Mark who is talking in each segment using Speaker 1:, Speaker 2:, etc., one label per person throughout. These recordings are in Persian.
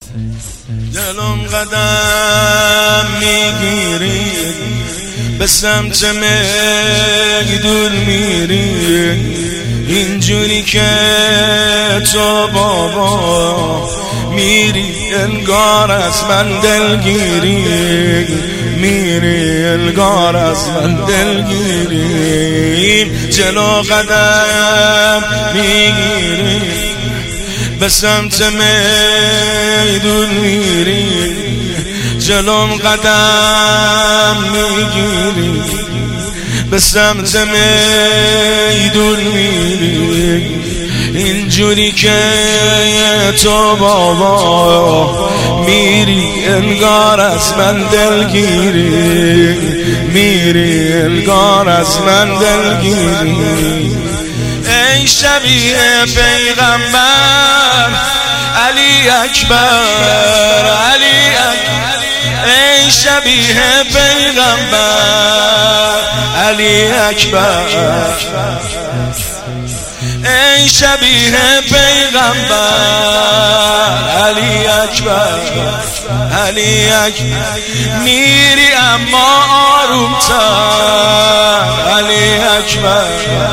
Speaker 1: دلم قدم میگیری به سمت میدون میری، اینجوری که تو بابا میری انگار از من دلگیری، میری انگار از من دلگیری. جلو قدم میگیری به سمت میدون میری، جلوم قدم میگیری به سمت میدون میری، اینجوری که تو بابا میری انگار از من دلگیری، میری انگار از من دلگیری. ای شبیه پیغمبر علی اکبر، علی اکبر، ای شبیه پیغمبر علی اکبر، ای شبیه پیغمبر علی اکبر، علی اکبر. میری اما آرومتر علی اکبر،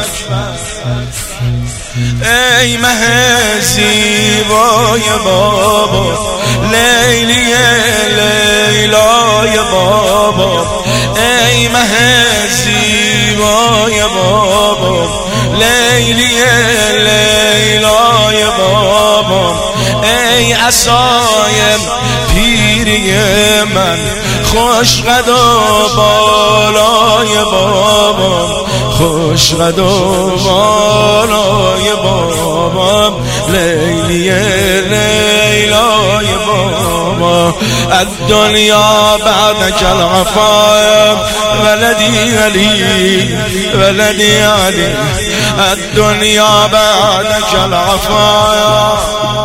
Speaker 1: ای مه زیبای بابا لیلی لیلای بابا، ای مه زیبای بابا لیلی لیلای بابا، ای عصای پیری من خوش قد و بالای بابا، خوش قد و بالای بابا لیلی لیلای بابا. الدنیا بعدك الغفاء ولدي علي، ولدي علي، الدنیا بعدك الغفاء،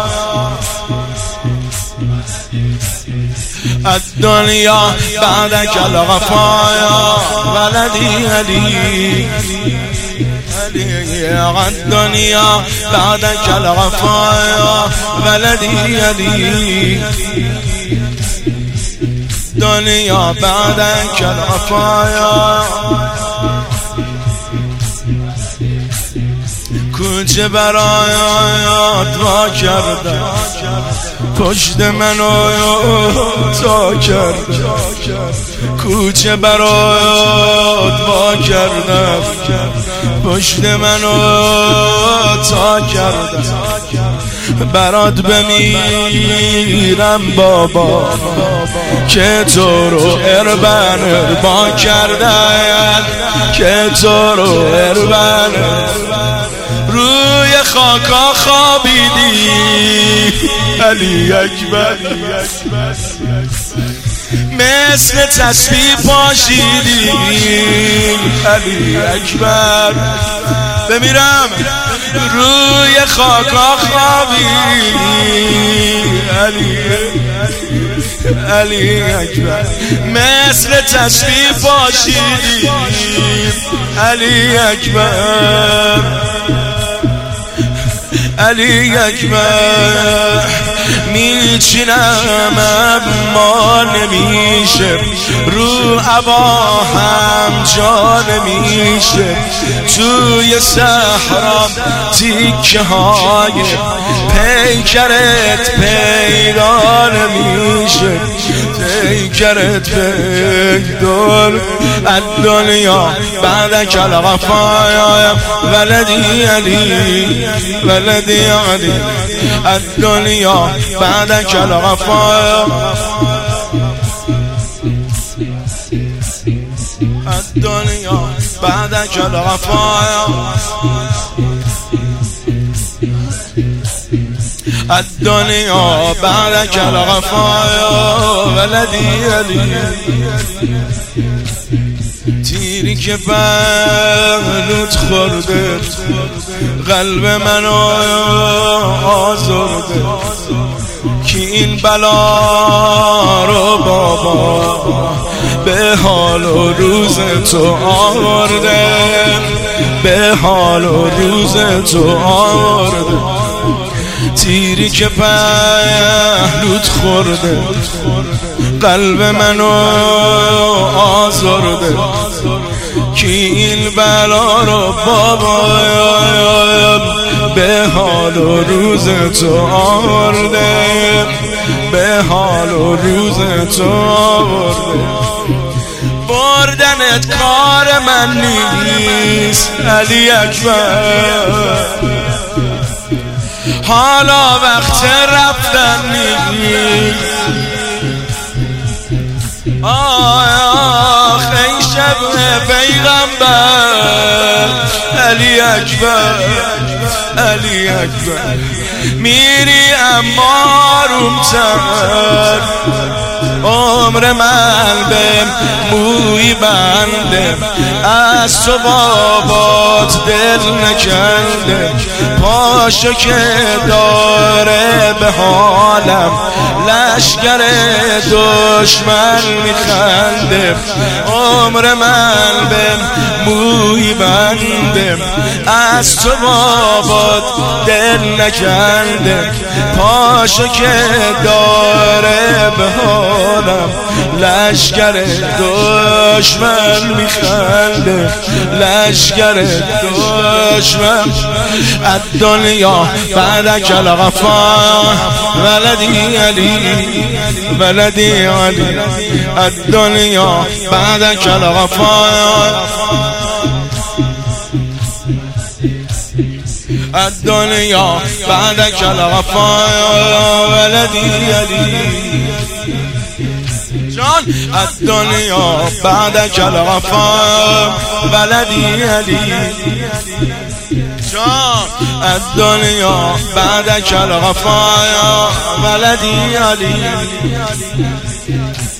Speaker 1: الدنیا بعدك الغفاء ولدي علي، الدنیا بعدك الغفاء ولدي علي، الدنیا بعدك الغفاء. کوچه برایت وا کردم، پشت منو تا کردم، کوچه برایت وا کردم، پشت منو تا کردم، برات بمیرم بابا که تو رو اربا کردن، که تو رو اربن روی خاکا خوابیدی علی اکبر، مثل تسبیح پاشیدی علی اکبر. بمیرم روی خاکا خوابیدی علی اکبر، مثل تسبیح پاشیدی علی اکبر، علی اکبر. میچینم اما نمیشه، رو عبا هم جا نمیشه، توی صحرا تیکه های پیکرت پیدا نمیشه، پیکرت پیدا. الدنیا بعدك الغفاء ولدي علي، ولدي علي، الدنیا بعدك الغفاء، الدنیا بعدك الغفاء، الدنیا بعدك الغفاء ولدي علي. تیری که پهلوت خورده قلب منو آزرده، که این بلا رو بابا به حال و روز تو آورده، به حال و روز تو آورده. تیری که پهلوت خورده قلب منو آزرده کی این بلا رو بابا به حال و روز تو آورده به حال و روز تو آورده بردنت کار من نیست علی اکبر حالا وقت رفتن نیست آخ ای شب پیغمبر علی اکبر علی اکبر میری اما رومتر عمر من به موی بنده از تو بابات دل نکنده پاشو که داره به حالم لشگر دشمن میخنده عمر من به موی بنده از تو بابات دل نکنده پاشو که داره به حالم لشگر دشمن میخنده لشگر دشمن الدنیا بعدك الغفار ولدي علي ولدي علي الدنيا بعدك الغفار الدنيا بعدك الغفار ولدي علي جان الدنيا بعدك الغفار ولدي علي جان الدنيا بعدك الغفار ولدي علي